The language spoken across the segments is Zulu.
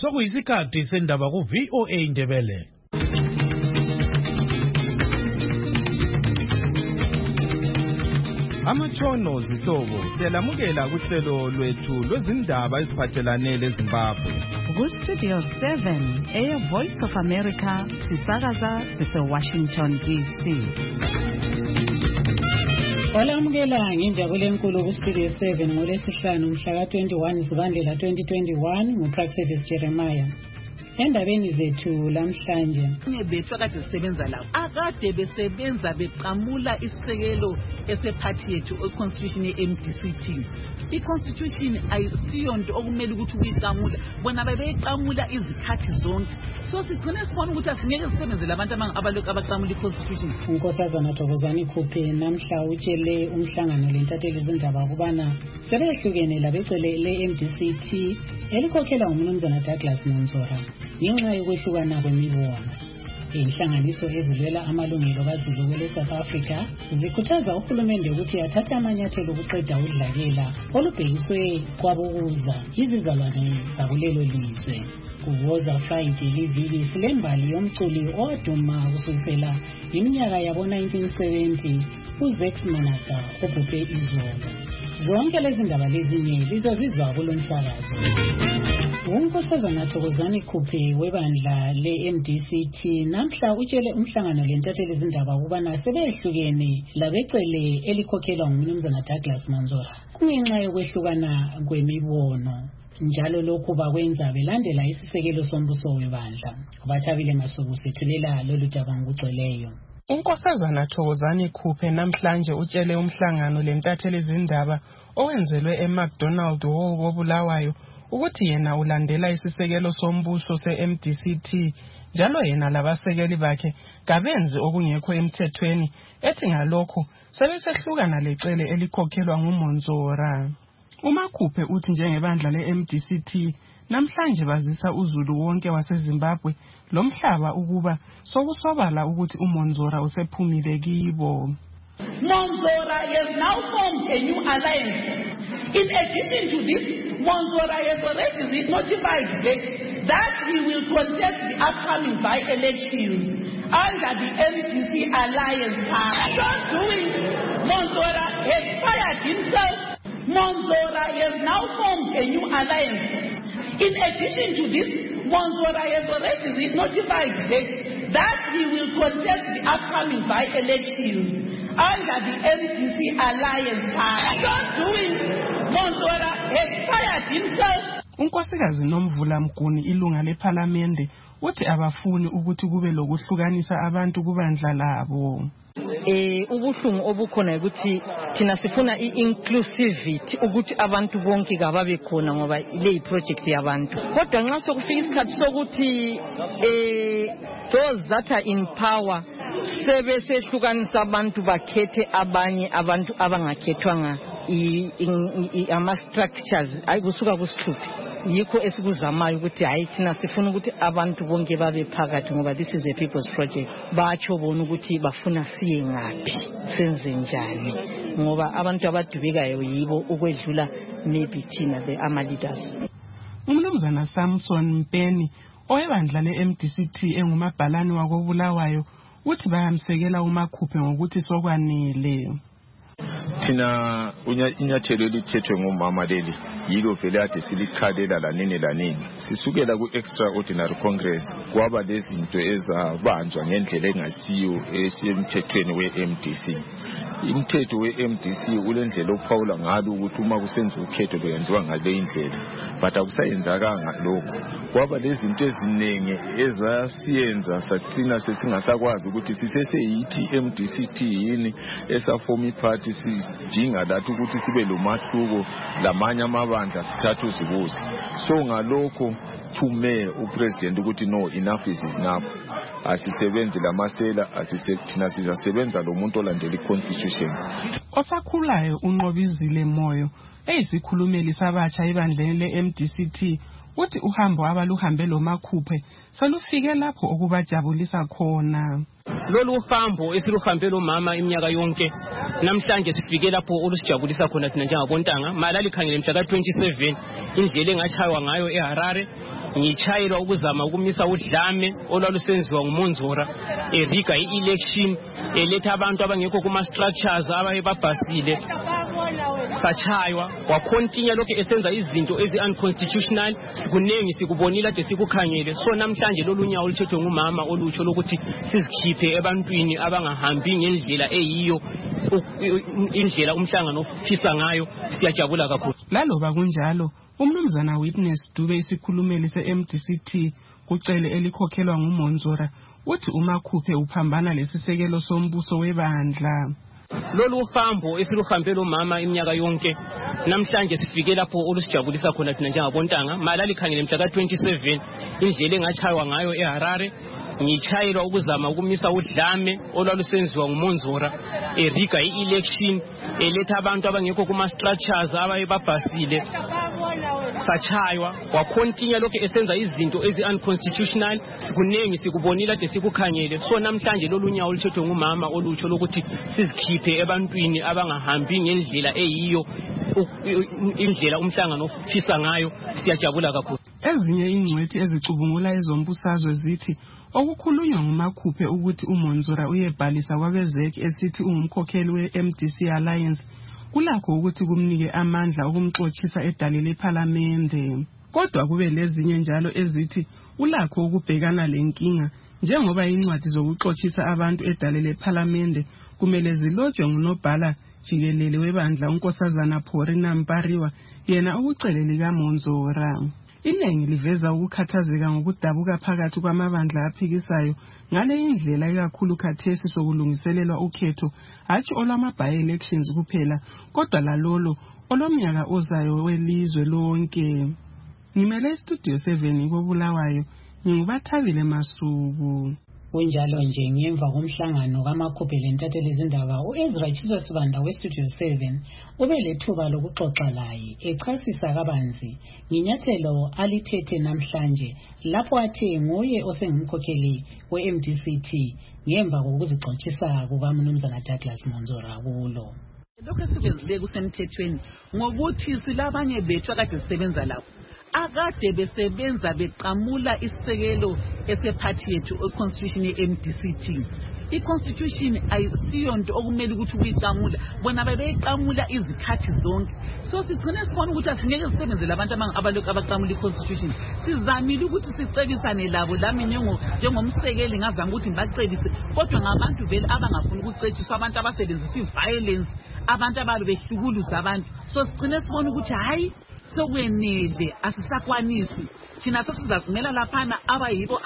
sokuyisikhathi sendaba ku VOA Indebele. Amatshono zihlobo siyalamukela kuhlelo lwethu lwezindaba eziphathelane leZimbabwe. Ku Studio 7 Air Voice of America sisakaza sise-Washington DC. Olamukela nginjabule enkulu ku Studio 7 ngolesihlanu mhla ka-21 Zibandlela 2021 nguPraxedis Jeremiah. Endabeni zethu lamhlanje bethu akade sisebenza lawo akade besebenza beqamula isisekelo esephathi yethu econstitution ye-MDCT. I-constitution ayisiyonto okumele ukuthi uyiqamula bona bebeyiqamula izikhathi zonke, so sigcine sibona ukuthi asingeke sisebenzele abantu abalokhu abaqamula i-constitution. uNkosazana Thokozani Khuphe namhla utshele umhlangano lentatheli zindaba ukubana sebehlukene labecele le-MDCT elikhokhela uMnumzana Douglas Monzora ngenxa yokwehlukana kwemibono. Inhlanganiso ezilwela amalungelo kaZulu kwele South Africa zikhuthaza uhulumende ukuthi athathe amanyathelo okuqeda udlakela olubhekiswe kwabokuza izizalwane zakulelo lizwe. Kuwoza Friday liviki silembali yomculi oduma kusukela iminyaka yabo 1970 uZex Manata obhubhe izolo. Zonke lezi ndaba lezinye lizozizwa kulomsakazo. uNkosazana Thokozani Khuphe webandla le-MDCT namhla utshele umhlangano lentatheli zindaba ukubana sebehlukene labecele elikhokhelwa nguMnumzana Douglas Monzora kungenxa yokwehlukana kwemibono. Njalo lokhu bakwenza belandela isisekelo sombuso webandla. Bathabile Masuku sethulela lolu daba ngokugcweleyo. uNkosazana Thokozani Khuphe namhlanje utshele umhlangano lentatheli zindaba owenzelwe eMcDonald Hall koBulawayo ukuthi yena ulandela isisekelo sombuso se-MDCT njalo yena labasekeli bakhe kabenzi okungekho emthethweni, ethi ngalokho sebesehlukana lecele elikhokhelwa nguMonzora. uMakhuphe uthi njengebandla le-MDCT namhlanje bazisa uZulu wonke waseZimbabwe lomhlaba ukuba sokusobala ukuthi uMonzora usephumile kibo. Monzora has now formed a new alliance. In addition to this, Monzora has already notified that he will contest the upcoming by-elections under the MDC alliance. So doing, Monzora has fired himself. Monzora has now formed a new alliance. In addition to this, Monzora has already notified that he will contest the upcoming by-elections under the MDC alliance. So doing, Monzora has fired himself. uNkosikazi Nomvula Mguni ilunga lePhalamende uthi abafuni ukuthi kube lokuhlukanisa abantu kubandla labo. Ubuhlungu obukhona ukuthi thina sifuna i-inclusivity ukuthi abantu bonke kababe khona ngoba le project yabantu. Kodwa nxa sokufika isikhathi sokuthi those that are in power sebesehlukanisa abantu bakhethe abanye abantu abangakhethwanga ama-structures ayikusuka kusihluphi. Yikho esikuzamayo ukuthi hayi thina sifuna ukuthi abantu bonke babe phakathi ngoba this is a people's project. Batsho bona ukuthi bafuna siye ngaphi senze njani ngoba abantu abadubekayo yibo ukwedlula maybe thina ama-leaders. uMnumzana Samson Mpeni owebandla le-MDCT engumabhalane wakoBulawayo uthi bayamsekela uMakhuphe ngokuthi sokwanele. Thina inyathelo elithethwe ngumama leli yilo vele ade silikhalela lanini sisukela ku-extraordinary congress kwaba lezinto ezabanjwa ngendlela engasiyo esemthethweni we-MDC. Umthetho we-MDC ulendlela ophawula ngalo ukuthi uma kusenza ukhetho loyenziwa ngale indlela, but akusayenzakanga lokho. Kwaba lezinto eziningi ezasiyenza sagcina sesingasakwazi ukuthi siseseyithi MDCT yini esafoma iparty sijinga lathi ukuthi sibe lomahluko lamanye amabandla sithathu zibuzi. So ngalokho thume upresident ukuthi no, enough is enough. Asisebenzi lamasela thina sizasebenza lo muntu olandela i-constitution. Osakhulayo uNqobizile Moyo eyisikhulumeli sabatsha ibandleni le-MDCT uthi uhambo abaluhambe loMakhuphe selufike lapho okubajabulisa khona. Lolu hambo esiluhambe lo mama iminyaka yonke namhlanje sifike lapho olusijabulisa khona thina njengabontanga malali khangele mhla ka-27 indlela engachaywa ngayo eHarare ngichayelwa ukuzama ukumisa udlame olwalusenziwa nguMonzora eriga i-election eletha abantu abangekho kuma-structures abayebabhasile sachaywa wakhontinya lokho esenza izinto ezi-unconstitutional sikunengi sikubonile ade sikukhangele so namhlanje lolunyawo oluthethwe ngumama olutsho lokuthi sizikhiphe ebantwini abangahambi ngendlela eyiyo indlela umhlangano ofisa ngayo siyajabula kakhulu. Laloba kunjalo umnumzana Witness Dube isikhulumeli se-MDCT kucele elikhokhelwa nguMonzora uthi uMakhuphe uphambana lesisekelo sombuso webandla. Lolu uhambo esiluhambele umama iminyaka yonke namhlanje sifike lapho olusijabulisa khona thina njengabontanga malali khangele mhla ka-27 indlela engachaywa ngayo eHarare ngichayelwa ukuzama ukumisa udlame olwalusenziwa nguMonzora eriga i-election eletha abantu abangekho kuma-structures abayebabhasile sachaywa wakhontinya lokho esenza izinto ezi-unconstitutional sikunengi sikubonile ade sikukhangele so namhlanje lolunyawo oluthethwe ngumama olutsho lokuthi sizikhiphe ebantwini abangahambi ngendlela eyiyo indlela umhlangano ofisa ngayo siyajabula kakhulu. Ezinye ingcwethi ezicubungula ezombusazwe zithi okukhulunywa nguMakhuphe ukuthi uMonzora uyebhalisa kwabezeki esithi ungumkhokheli we-MDC Alliance kulakho ukuthi kumnike amandla okumxoxisa edale lephalamende. Kodwa kube lezinye njalo ezithi ulakho ukubhekana lenkinga njengoba incwadi zokuxoxisa abantu edale lephalamende kumele zilotshwe ngunobhala jikelele webandla uNkosazana Porina Mpariwa yena ukucele likaMonzora. Iningi liveza ukukhathazeka ngokudabuka phakathi kwamabandla aphikisayo ngale indlela ikakhulu khathesi sokulungiselelwa ukhetho hatshi olwama-by-elections kuphela kodwa lalolo olomnyaka ozayo welizwe lonke. Ngimele Studio 7 koBulawayo nginguBathabile Masuku. Kunjalo nje ngemva komhlangano kaMakhuphe lentatheli izindaba uEzra Chisa Sibanda weStudio 7 ube lethuba lokuxoxa laye echasisa kabanzi nginyathelo alithethe namhlanje lapho athe nguye osengumkhokheli we-MDCT ngemva kokuzixoxisa kukaMnumzana Douglas Monzora kulo. Lokho esibenzile kusemthethweni ngokuthi silabanye bethu akade sisebenza lapho akade besebenza beqamula isisekelo esephathi yethu econstitution ye-MDCT. I-constitution ayisiyonto okumele ukuthi uyiqamula bona bebeyiqamula izikhathi zonke so sigcine sibona ukuthi asingeke sisebenzele abantu abalokhu abaqamula i-constitution sizamile ukuthi sicebisane labo lami njengomsekeli ngazama ukuthi ngibacebise kodwa ngabantu vele abangafuni ukucetshiswa abantu abasebenzisa i-violence abantu ababe behlukuluza abantu so sigcine sibona ukuthi hayi sokwenele asisakwanisi thina sesizazimela laphana abayibo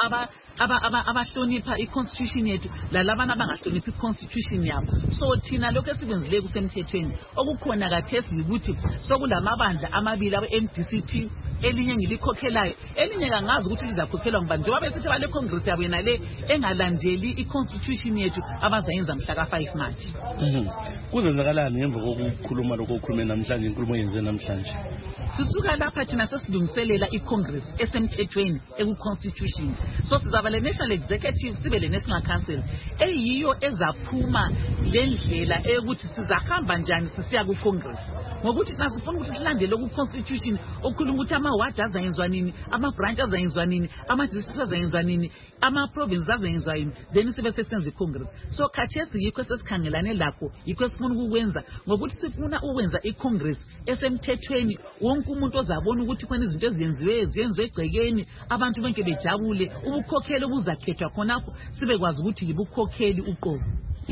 abahlonipha i-constitution yethu lalabana abangahloniphi i-constitution yabo so thina lokho esibenzile kusemthethweni okukhona kathesi ukuthi sokulamabandla amabili abe-MDCT elinye ngilikhokhelayo elinye kangazi ukuthi lizakhokhelwa ngubani njengoba besithi bale congress yabo yena le engalandeli i-constitution yethu abazayenza mhla ka-5 March. Kuzenzakalani ngemva kokukhuluma lokho okukhulume namhlanje inkulumo yenziwe namhlanje? Sisuka lapha thina sesilungiselela i-congress esemthethweni eku-constitution so sizaba le-national executive sibe le-national council eyiyo ezaphuma le ndlela eyokuthi sizahamba njani sisiya ku-congress ngokuthi thina sifuna ukuthi silandele ku-constitution okukhuluma ukuthi ama-ward azayenziwa nini ama-branch azayenziwa nini ama-district azayenziwa nini ama-provinces azayenziwa yini then sibe sesenza i-congress so khathesi yikho sesikhangelane lakho yikho esifuna ukukwenza ngokuthi sifuna ukwenza i-congress esemthethweni wonke umuntu ozabona ukuthi khona izinto eziyenziwe egcekeni abantu bonke bejabule ubukhokheli obuzakhethwa khonapho sibekwazi ukuthi yibukhokheli uqobo.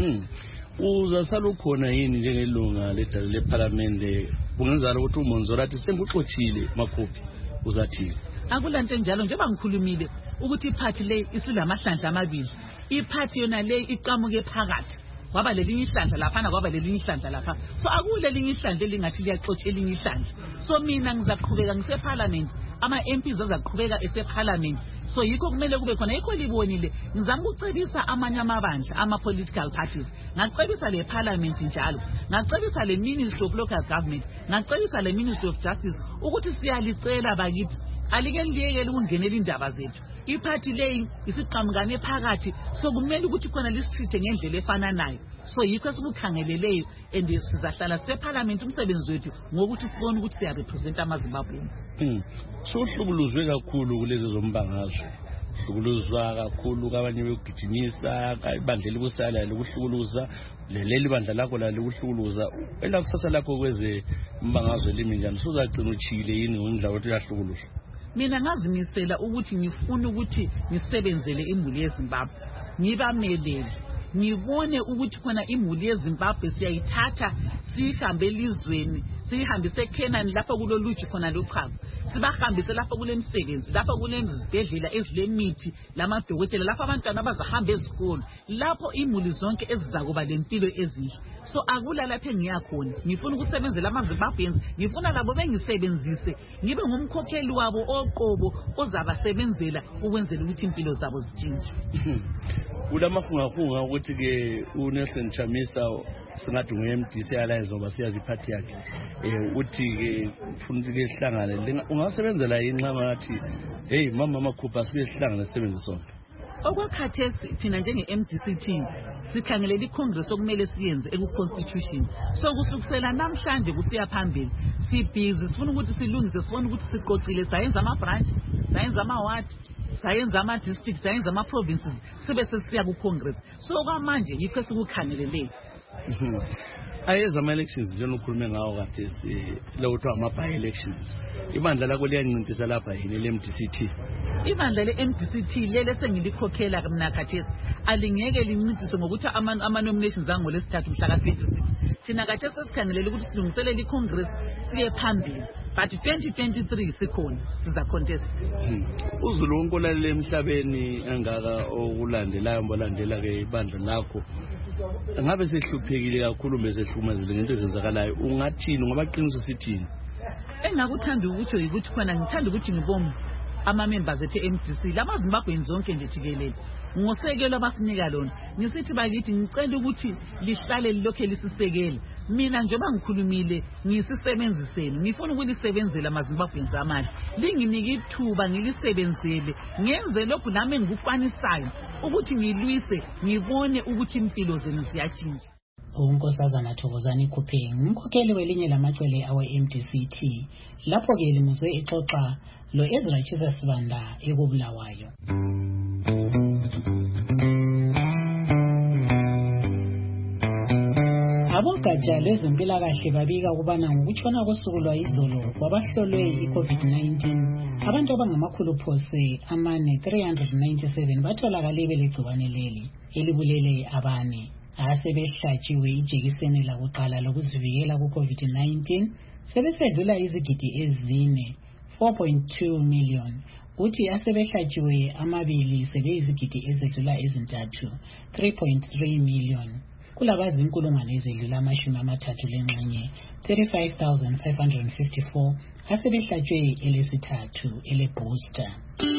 Uzasala ukhona yini njengelunga ledale lephalamende kungenzala ukuthi uMonzora athi senguxoxile Makhuphe uzathini? Akulanto enjalo njengoba ngikhulumile ukuthi iphathi le isilamahlandla amabili iphathi yona le iqhamuke phakathi kwaba lelinye ihlandla laphana kwaba lelinye ihlandla lapha so akulelinye ihlandla elingathi liyaxoxa elinye ihlandla so mina ngizaqhubeka ngiseparliament ama-MPs azaqhubeka eseparliament so yikho kumele kube khona yikho libonile ngizama ukucebisa amanye amabandla ama-political parties ngacebisa le parliament njalo ngacebisa le ministry of local government ngacebisa le ministry of justice ukuthi siyalicela bakithi alike liyekele ukungenela indaba zethu iphathi leyi isiqhamukane phakathi so kumele ukuthi khona lisitreat ngendlela efananayo so yikho esikukhangeleleyo and sizahlala separlament umsebenzi wethu ngokuthi sibone ukuthi siya represent amaZimbabweans. Sohlukuluzwe kakhulu kulezi zombangazwe. Hlukuluzwa kakhulu kabanye bekugijimisa ibandla elikusala lokuhlukuluza leli bandla lakho la lokuhlukuluza elakusasa lakho kweze mbangazwe limi njani sozagcina uchile yini ngondla ukuthi uyahlukuluzwa. Mina ngazimisela ukuthi ngifuna ukuthi ngisebenzele imuli yeZimbabwe ngibamelele ngibone ukuthi khona imuli yeZimbabwe siyayithatha sihambe elizweni sihambise eKenani lapho kuloluji khona lochago sibahambise lapho kulemsebenzi lapho kulemizibhedlela ezilemithi lamadokotela lapho abantwana abazahamba ezikolo lapho imuli zonke ezizakuba lempilo ezihle. So akula lapho engiyakhona ngifuna ukusebenzela amaZimbabweans ngifuna labo bengisebenzise ngibe ngumkhokheli wabo oqobo ozabasebenzela ukwenzela ukuthi impilo zabo zitshintshe. Kulamafunga ukuthi ke uNelson Chamisa singathi ngu-MDC Alliance ngoba siyazi iphathi yakhe uthi ke ufuna ukuthi ke sihlangane ungasebenzela yini nxa ngathi hey mama makhupha sibe sihlangane sisebenze sonke. Okwakhathesi thina njenge-MDC team sikhangelela iCongress okumele siyenze eku-Constitution. So kusukisela namhlanje kusiya phambili sibhizi sifuna ukuthi silungise sifuna ukuthi siqoqile sayenza ama-branch sayenza ama-ward sayenza ama-districts sayenza ama-provinces sibe sesiya ku-Congress. So kwamanje yikho esikukhangeleleyo. Ayeza ama-elections njena ukhulume ngawo khathesi lawo kuthiwa ama-by-elections ibandla lakho liyancintisa lapha yini le-MDCT. Ibandla le-MDCT lele sengilikhokhela mina khathesi alingeke lincintiswe ngokuthi ama-nominations angolesithathu mhla ka-26 thina khathesi sesikhangelela ukuthi silungiselele i-Congress siye phambili but 2023 sikhona siza contest. Uzulu wonke olalele emhlabeni engaka okulandelayo mbolandela ke ibandla lakho ngabe sehluphekile kakhulu bese hlukumezile ngento ezenzakalayo ungathini ngoba qiniso sithini? Engakuthanda ukuthi ukuthi khona ngithanda ukuthi ngibombe ama-members ethu e-MDC lamaZimbabweans zonke nje jikelele ngosekelo abasinika lona ngisithi bakithi ngicela ukuthi lihlale lilokho lisisekela mina njengoba ngikhulumile ngisisebenziseni ngifuna ukulisebenzela amaZimbabweans amahle linginike ithuba ngilisebenzele ngenze lokhu nami engikukwanisayo ukuthi ngilwise ngibone ukuthi impilo zenu ziyatshintsha. uNkosazana Thokozani Khuphe ngumkhokheli welinye lamacwele awe-MDCT lapho ke limuzwe exoxa lo Ezra Chisa Sibanda ekubulawayo. Abogatsha lwezempilakahle babika ukubana ngokutshona kosuku lwayizolo kwabahlolwe i-COVID-19 abantu abangamakhulu phose 397 batholakale belegciwane leli elibulele abane. Asebehlatshiwe ijekiseni lakuqala lokuzivikela ku-COVID-19 sebesedlula izigidi ezine 4.2 million kuthi asebehlatshiwe amabili sebeyizigidi ezedlula ezintathu 3.3 million kulabazi inkulungwane ezedlula 30 35,554 asebehlatshwe elesithathu ele-booster.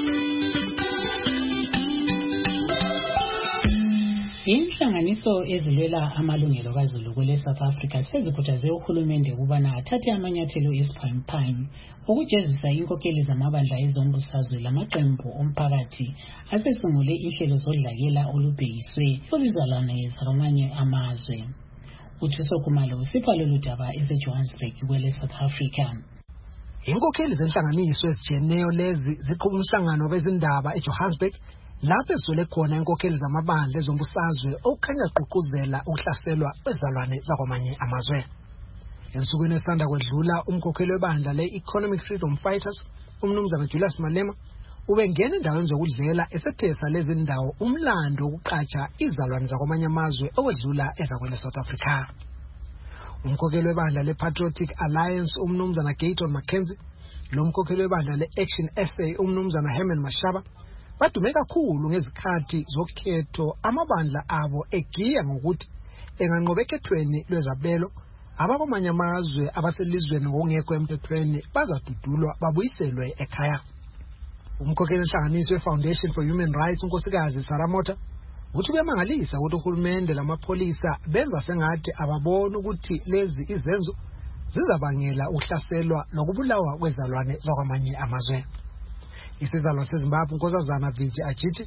Inhlanganiso ezilwela amalungelo kaZulu kwele South Africa sezikhuthaze uhulumende ukubana athathe amanyathelo esiphambili ukujezisa inkokeli zamabandla ezombusazwe lamaqembu omphakathi asesungule inhlelo zodlakela olubhekiswe kuzizalwane zakwamanye amazwe. Uthuso Khumalo usipha lolu daba eseJohannesburg kwele South Africa. Inkokheli zenhlanganiso ezijeneyo lezi ziqhuba umhlangano wezindaba eJohannesburg lapho ezole khona inkokheli zamabandla ezombusazwe okukhanya gqugquzela ukuhlaselwa kwezalwane zakwamanye amazwe. Ensukwini esanda kwedlula umkhokheli webandla le-Economic Freedom Fighters umnumzana Julius Malema ubengena endaweni zokudlela esethesa lezi ndawo umlando wokuqatsha izalwane zakwamanye amazwe okwedlula ezakwele South Africa. Umkhokheli webandla le-Patriotic Alliance umnumzana Gayton Mackenzie nomkhokheli webandla le-Action SA umnumzana Herman Mashaba badume kakhulu ngezikhathi zokhetho amabandla abo egiya ngokuthi enganqobe ekhethweni lwezabelo abakwamanye amazwe abaselizweni ngokungekho emthethweni bazadudulwa babuyiselwe ekhaya. Umkhokheli wenhlanganiso we-Foundation for Human Rights unkosikazi Saramota uthi kuyamangalisa ukuthi uhulumende lamapholisa benza sengathi ababona ukuthi lezi izenzo zizabangela ukuhlaselwa nokubulawa kwezalwane zakwamanye amazwe. Isizalwa seZimbabwe unkosazana Viji Ajiti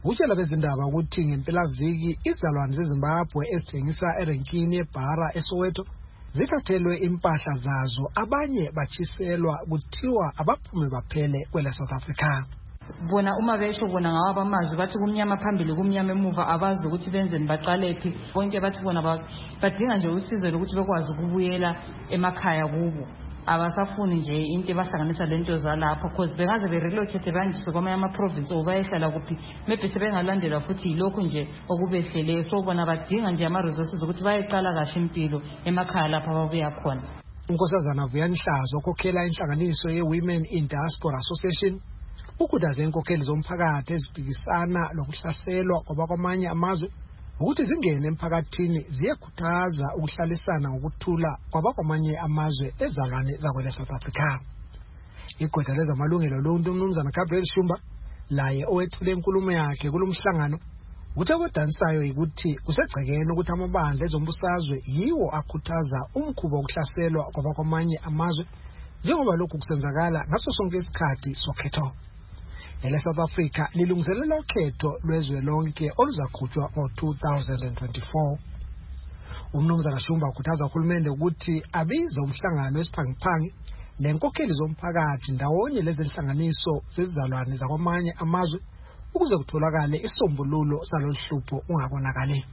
utshela bezindaba ukuthi ngempela viki izalwane zeZimbabwe ezithengisa erenkini yeBhara eSoweto zithathelwe impahla zazo, abanye bachiselwa kuthiwa abaphume baphele kwele South Africa. Bona uma besho bona ngawa bamazwi bathi kumnyama phambili kumnyama emuva abazi ukuthi benzeni baqalephi bonke bathi bona badinga nje usizo lokuthi bekwazi ukubuyela emakhaya kubo. Abasafuni nje into bahlanganisa lento zalapha because bengaze berelocate banjiswe kwamanye ama-province obayehlala kuphi maybe sebengalandelwa futhi yilokhu nje okubehleleyo. So bona badinga nje ama-resources ukuthi bayeqala kahle impilo emakhaya lapha ababuya khona. uNkosazana Vuyanhlazo okhokhela inhlanganiso ye-Women in Diaspora Association ukudazwe inkokheli zomphakathi ezibhekisana lokuhlaselwa kwabakwamanye amazwe ukuthi zingene emphakathini ziyekhuthaza ukuhlalisana ngokuthula kwabakwamanye amazwe ezalwane zakwele South Africa. Igqwetha lezamalungelo lonke uMnumzana Gabriel Shumba laye owethule inkulumo yakhe kulomhlangano uthe kodanisayo ukuthi kusegcekeni ukuthi amabandla ezombusazwe yiwo akhuthaza umkhuba wokuhlaselwa kwabakwamanye amazwe njengoba lokhu kusenzakala ngaso sonke isikhathi sokhetho. South Africa lilungiselela ukhetho lwezwe lonke oluzaqhutshwa ngo-2024. uMnumzana Shumba ukhuthaza uhulumende ukuthi abize umhlangano wesiphangiphangi lenkokheli zomphakathi ndawonye lezinhlanganiso zezizalwane zakwamanye amazwe ukuze kutholakale isombululo saloluhlupho ungabonakali.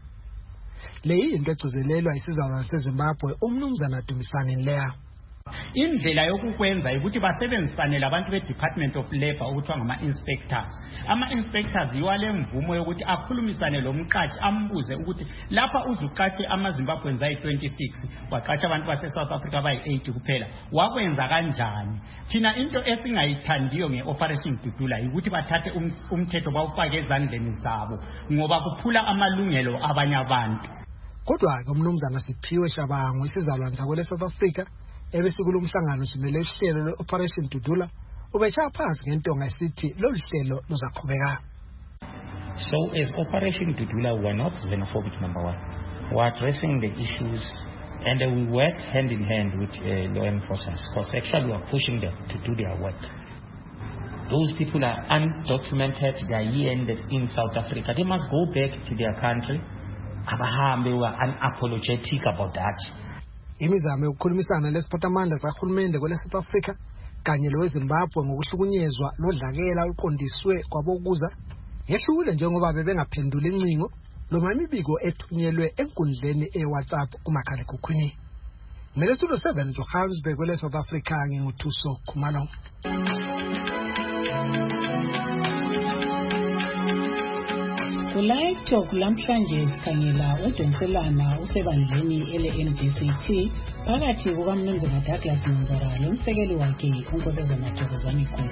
Leyi into egcizelelwa isizalwane seZimbabwe uMnumzana Dumisani Nleya. Indlela yokukwenza ukuthi basebenzisane labantu be-Department of Labour ukuthiwa ngama-inspectors. Ama-inspectors yiwale mvumo yokuthi akhulumisane lomqatshi ambuze ukuthi lapha uzuqatshe amaZimbabweans ayi-26 waqatsha abantu base-South Africa bayi-8 kuphela wakwenza kanjani. Thina into esingayithandiyo nge-Operation Dudula yikuthi bathathe umthetho bawufake ezandleni zabo ngoba kuphula amalungelo abanye abantu. Kodwa-ke uMnumzana Siphiwe Shabangu isizalwane sakwele South Africa ebesikulo umhlangano simele uhlelo lwe-Operation Dudula ubetshaya phansi ngentonga esithi lolu hlelo luzaqhubeka. So as Operation Dudula, we are not xenophobic, number one. We are addressing the issues and we work hand in hand with law enforcement because actually we are pushing them to do their work. Those people are undocumented, they are here in South Africa. They must go back to their country. Abahambe were unapologetic about that. Imizamo yokukhulumisana lesiphathamandla zahulumende kwele South Africa kanye loweZimbabwe ngokuhlukunyezwa nodlakela oluqondiswe kwabokuza yehlule njengoba bebengaphendula incingo noma imibiko ethunyelwe enkundleni eWhatsApp kumakhalekhukhwini. Melestulo 7 Johannesburg kwele South Africa nginguthuso Khumalo. Live talk lamhlanje sikhangela udonselana usebandleni ele-MDCT phakathi kukaMnumzana Douglas Monzora lomsekeli wakhe uNkosazana Thokozani Khulu.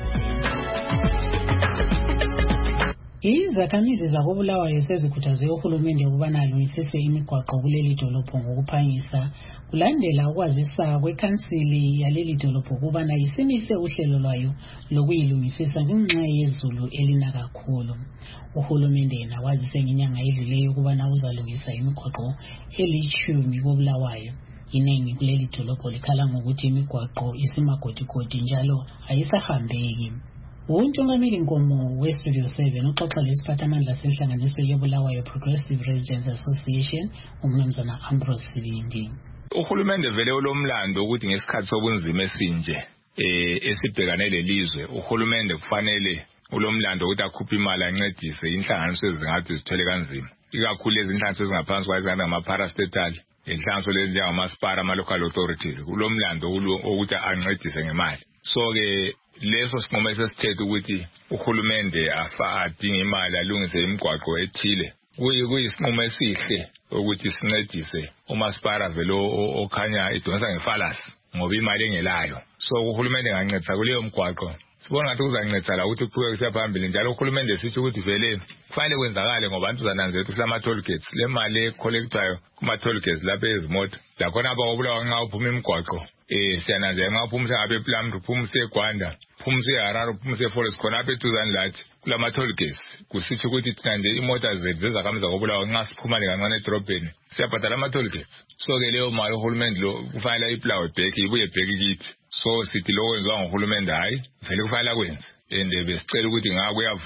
Izakhamizi zakoBulawayo sezikhuthaze uhulumende ukubana alungisise imigwaqo kuleli dolobho ngokuphangisa kulandela ukwazisa kwekhansili yaleli dolobho ukubana isimise uhlelo lwayo lokuyilungisisa ngenxa yezulu elina kakhulu. Uhulumende yena wazise ngenyanga edluleyo ukubana uzalungisa imigwaqo eli-10 koBulawayo. Inengi kuleli dolobho likhala ngokuthi imigwaqo isimagodigodi njalo ayisahambeki. Untongameli Nkomo we-Studio 7 uxoxa lesiphathamandla senhlanganiso yeBulawayo Progressive Residents Association uMnumzana Ambrose Sibindi. Uhulumende vele olomlando ukuthi ngesikhathi sobunzima esinje esibhekane lelizwe uhulumende kufanele ulomlando ukuthi akhuphe imali ancedise inhlanganiso ezingathi zithwele kanzima ikakhulu ezinhlanganiso ezingaphansi kwazana ngama-parastatal inhlanganiso lezi njengamaspara ama-local authorities ulomlando ukuthi ancedise ngemali. So-ke leso sinqumo esesithethe ukuthi uhulumende adinge imali alungise imigwaqo ethile kuyisinqumo esihle ukuthi sincedise umasipara velo okhanya idonsa ngefalasi ngoba imali engelayo. So uhulumende engancedisa kuleyo mgwaqo sibona ngathi uzancedisa la ukuthi kuqhubeke kusiya phambili njalo uhulumende sithi ukuthi vele kufanele kwenzakale ngoba abantu uzananzela ukuthi kulama-toll gates le mali ekholektayo kuma-toll gates lapha ezimoto lakhona abakoBulawayo nxa uphuma imigwaqo siyananzela nxa uphuma sengabe ePlumtree uphuma useGwanda uphuma useHarare uphuma useForest khona apha eduzane lathi kulama-toll gates kusitsho ukuthi thina nje imota zethu zezakhamizi zakoBulawayo nxa siphuma kancane edorobheni siyabhadala ama-toll gates. So-ke leyo mali uhulumende lo kufanele ayiplawe back ibuye back kithi. So sithi lo kwenziwa nguhulumende hayi vele kufanele akwenze and besicela ukuthi ngakuyavuma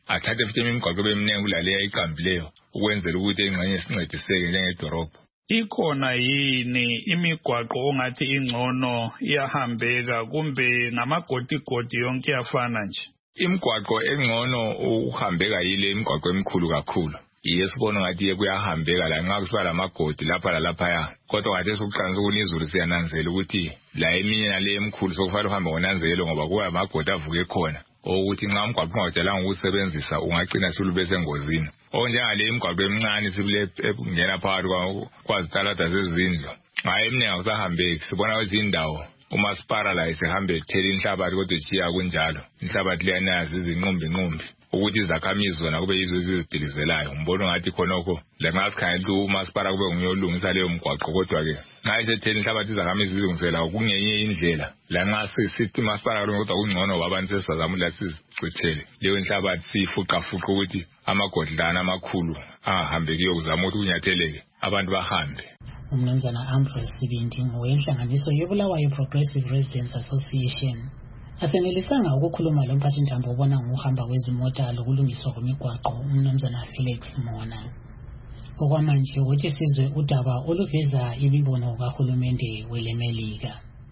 athathe futhi imigwaqo bemningi kulaleya iqambileyo ukwenzela ukuthi ingxenye sincediseke njengedorobha. Ikhona yini imigwaqo ongathi ingcono iyahambeka kumbe ngamagodigodi yonke yafana nje? Imigwaqo engcono uhambeka yile imigwaqo emikhulu kakhulu. Yesibona ngathi kuyahambeka la nxa kusiba lamagodi lapha lalaphaya. Kodwa ngathi sokuqanisa ukuthi izulu siyananzela ukuthi la eminye nale emkhulu sokufanele uhambe ngonanzelo ngoba kuba amagodi avuke khona. Ukuthi nxa umgwaqo ungatshelanga ukusebenzisa ungagcina silubese engozini. Onjengale imigwaqo emincane sibule ngena phakathi kwazitalada zezindlu. Hayi eminingi akusahambeki. Sibona kwezindawo umasipala la esehamba ethela inhlabathi kodwa echiya kunjalo. Inhlabathi liyanazi izinqumbi ukuthi izakhamizi zona kube yizo ezizidilizelayo. Ngibona ngathi khonokho la nxa sikhangela umasipala kube nguyolungisa leyo mgwaqo kodwa ke nxa isethela inhlabathi izakhamizi zilungisela kungenye indlela. La nxa sithi masipala kodwa kungcono abantu sesazama la sizicithele leyo inhlabathi sifuqa ukuthi amagodlana amakhulu ahambeke yokuzama ukuthi kunyatheleke abantu bahambe. Umnumzana Ambrose Sibindi ngowenhlanganiso yobulawayo Progressive Residents Association. Asenelisanga ukukhuluma lomphathintambo obona ngokuhamba kwezimota lokulungiswa kwemigwaqo umnumzana Felix Mona. Okwamanje ukuthi sizwe udaba oluveza imibono kahulumende welemelika.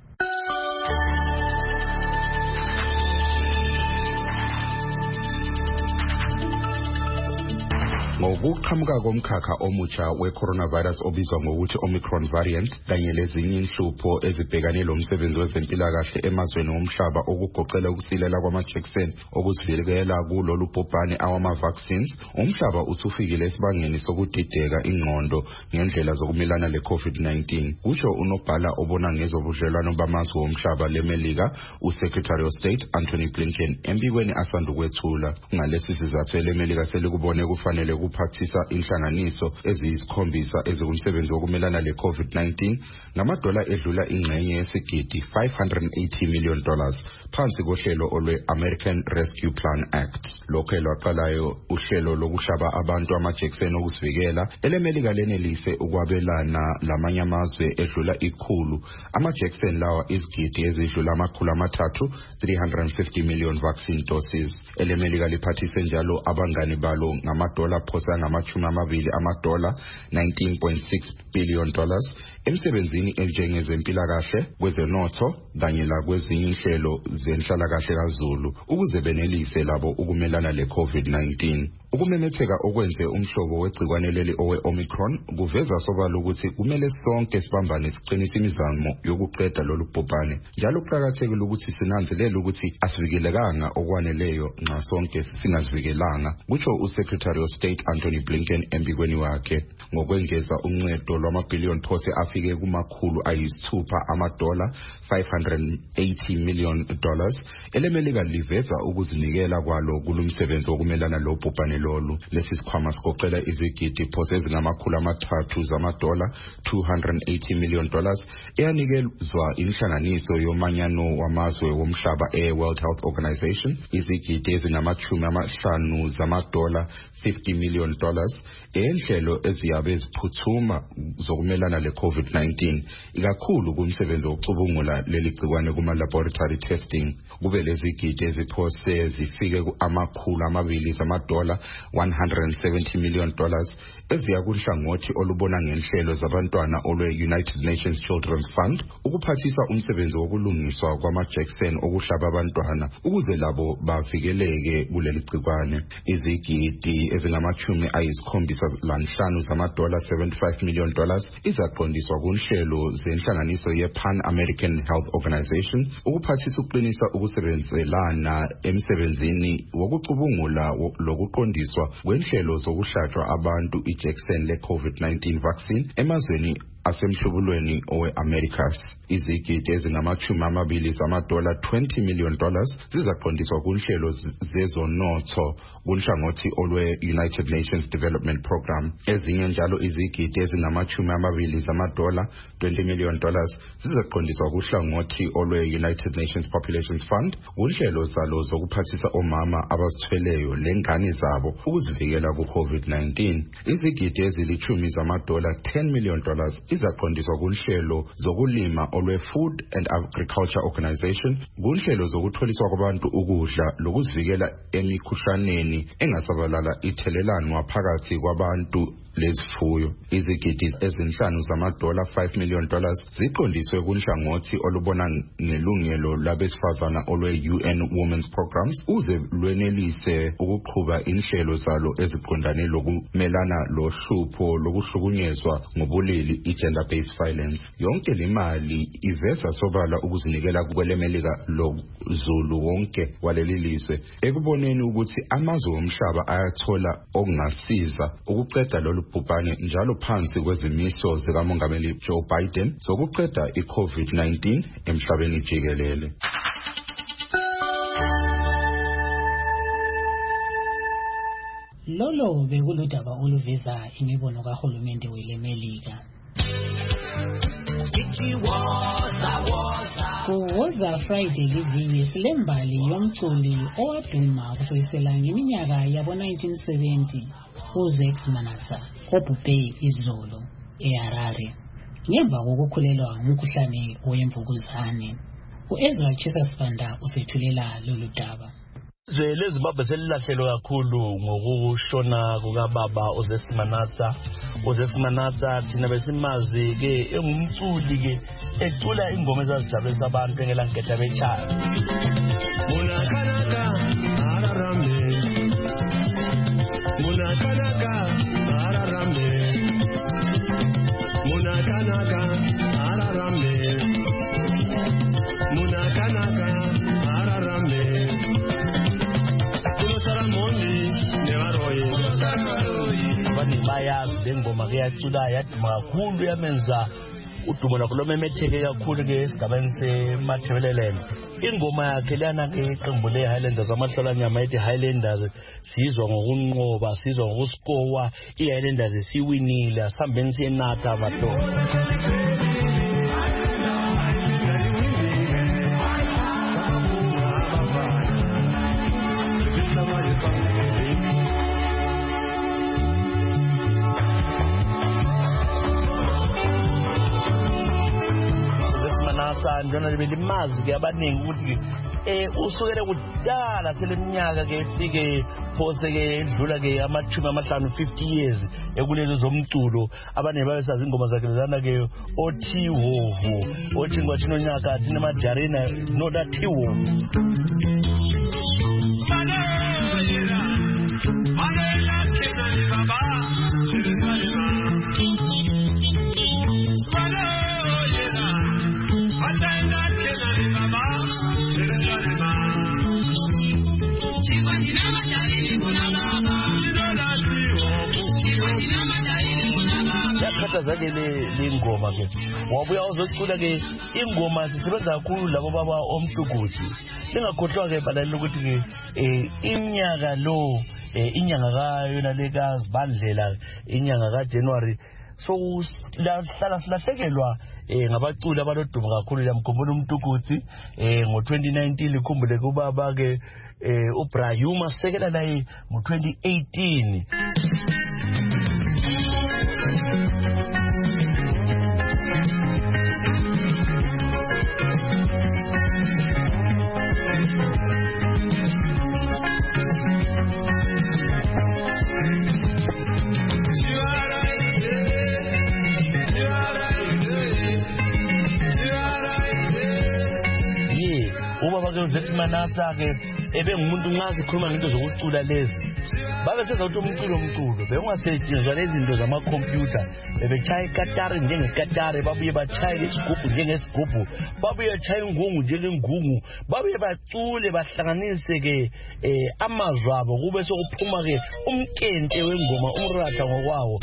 Ngokuqhamuka komkhakha omutsha we-coronavirus obizwa ngokuthi Omicron variant kanye lezinye inhlupho ezibhekane lomsebenzi wezempilakahle emazweni omhlaba okugoqela ukusilela kwamajekiseni okuzivikela kulolu bhubhane awama-vaccines, umhlaba usufikile esibangeni sokudideka ingqondo ngendlela zokumelana le-COVID-19. Kutsho unobhala obona ngezobudlelwano bamazwe omhlaba lemelika, uSecretary of State Anthony Blinken embikweni asanda ukwethula. Ngalesi sizathu lemelika selikubone kufanele kuphathisa inhlanganiso eziyisikhombisa ezikumsebenzi wokumelana le-COVID-19 ngamadola edlula ingxenye yesigidi $580 million phansi kohlelo olwe-American Rescue Plan Act. Lokho lwaqalayo uhlelo lokuhlaba abantu amajekiseni okuzivikela elemelika lenelise ukwabelana lamanye amazwe edlula 100 amajekiseni lawa izigidi ezidlula 350 million vaccine doses. Elemelika liphathise njalo abangani balo ngamadola phosa ngama-20 amadola $19.6 billion emsebenzini enjengezempilakahle, kwezenotho kanye lakwezinye inhlelo zenhlalakahle kaZulu ukuze benelise labo ukumelana le-COVID-19. Ukumemetheka okwenze umhlobo wegcikwane leli owe-Omicron kuveza sobala ukuthi kumele sonke sibambane siqinise imizamo yokuqeda lolu bhubhane. Njalo kuqakathekile ukuthi sinanzelele ukuthi asivikelekanga okwaneleyo nxa sonke singazivikelanga, kutsho uSecretary of State Anthony Blinken embikweni wakhe. Ngokwengeza uncedo lwamabhiliyoni phose afike $600 amadola $580 million elemelika liveza ukuzinikela kwalo kulumsebenzi wokumelana lobhubhane lolu. Lesi sikhwama sigoqela izigidi phose ezingama-300 zamadola $280 million eyanikezwa inhlanganiso yomanyano wamazwe womhlaba e-World Health Organization, izigidi ezingama-50 zamadola $50 million enhlelo eziyabe ziphuthuma zokumelana le-COVID-19 ikakhulu kumsebenzi wokucubungula leli gcikwane kuma-laboratory testing. Kube lezigidi eziphose zifike $200 zamadola $170 million eziya kunhlangothi olubona ngenhlelo zabantwana olwe-United Nations Children's Fund ukuphathisa umsebenzi wokulungiswa kwamajekiseni okuhlaba abantwana ukuze labo bavikeleke kuleli gcikwane. Izigidi ezingama-75 zamadola $75 million izaqondiswa kunhlelo zenhlanganiso ye-Pan American Health Organization ukuphathisa ukuqinisa ukusebenzelana emsebenzini wokucubungula lokuqondiswa kwenhlelo zokuhlatshwa abantu ijekiseni le-COVID-19 vaccine emazweni asemhlubulweni owe-Americas. Izigidi ezingama-20 zamadola $20 million zizaqondiswa kunhlelo zezonotho kunhlangothi olwe-United Nations Development Program. Ezinye njalo izigidi ezingama-20 zamadola $20 million zizaqondiswa kuhlangothi olwe-United Nations Populations Fund kunhlelo zalo zokuphathisa omama abazithweleyo lengane zabo ukuzivikela ku-COVID-19. Izigidi ezili-10 zamadola $10 million izaqondiswa kunhlelo zokulima olwe Food and Agriculture Organization, kunhlelo zokutholiswa kwabantu ukudla lokuzivikela emikhuhlaneni engasabalala ithelelanwa phakathi kwabantu lezifuyo. Izigidi ezinhlanu zamadola $5 million ziqondiswe kunhlangothi olubona ngelungelo labesifazana olwe UN Women's Programs uze lwenelise ukuqhuba inhlelo zalo eziqondane lokumelana lohlupho lokuhlukunyezwa ngobulili i-gender-based violence. Yonke le mali iveza sobala ukuzinikela kwelemelika lozulu wonke waleli lizwe ekuboneni ukuthi amazwe omhlaba ayathola okungasiza ukuqeda lolu bhubhane njalo phansi kwezimiso zikamongameli Joe Biden zokuqeda i-COVID-19 emhlabeni jikelele. Lolo bekuludaba oluveza imibono kahulumende welemelika. Kuwoza Friday liviki silembali yomculi owaduma kusoyisela ngeminyaka yabo 1970 uZex Manasa obhubhe izolo eHarare ngemva kokukhulelwa ngumkhuhlane wemvukuzane. uEzra Chikasibanda usethulela lolu daba. Izwe Zimbabwe selilahlelwe kakhulu ngokushona kukababa uZex Manasa. uZex Manasa thina besimazi ke engumculi ke ecula ingoma ezazijabulisa abantu engelanketha bechaya. Munakanaka ararame. Munakanaka ararame. Munakanaka ararame. Munakanaka ararame. Bani baya bengoma ke yacula yaduma kakhulu yamenza udumo lakho lomemetheke kakhulu ke esigabeni seMathebeleleni. Ingoma yakhe lana ke iqembu leHighlanders amahlolanyama ethi Highlanders sizwa ngokunqoba sizwa ngokusikowa iHighlanders siwinile asambeni siyenatha amadoda. Njona libelimazi ke abaningi ukuthi usukele kudala seleminyaka ke ifike phose ke edlula ke amachumi amahlanu 50 years ekulezi zomculo abane babesazi ingoma zakhe lezana ke othi hovu othi ngwathino nyaka thina majarina no dathi hovu. Yakhatha zake lengoma ke wabuya uzocula ke ingoma sisebenza kakhulu labo baba omhlukuthi lingakhohlwa ke balaleli ukuthi ke iminyaka lo inyanga kayona lekaZibandlela inyanga kaJanuary so hlala silahlekelwa ngabaculi abaloduma kakhulu yamkhumbula umtukuthi ngo2019 likhumbule kubaba ke uBrahima sekela naye ngo2018. uZex Manasa ke ebengumuntu ngazi khuluma ngento zokucula lezi babe senza ukuthi umculo bekungasetshenziswa lezi zinto zama computer bebechaya ikatari njengekatari babuye bachaya isigubhu njengesigubhu babuye bachaya ingungu njengengungu babuye bacule bahlanganise ke amazwi abo kube sokuphuma ke umkente wengoma umratha ngokwawo.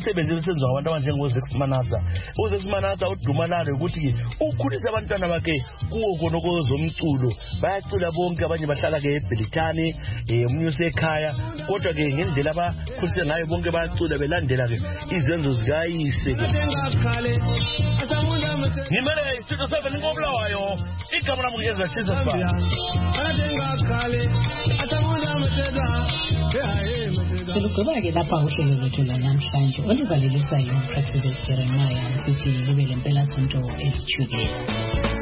imisebenzi esenziwa abantu abanjengoZex Manasa. uZex Manasa udumalalo ukuthi ukhulisa abantwana bakhe kuwo konoko zomculo. Bayacula bonke, abanye bahlala ke eBelitani, omunye usekhaya, kodwa ke ngendlela abakhulisa ngayo bonke bayacula belandela ke izenzo zikayise ke. Ngimele Studio 7 ngobulawayo. Igama lami ngeza Jesus Baba. Selugqiba ke lapha uhlelo lwethu lanamhlanje oluvalisayo uPractice Jeremiah sithi libe lempela sonto elithukela.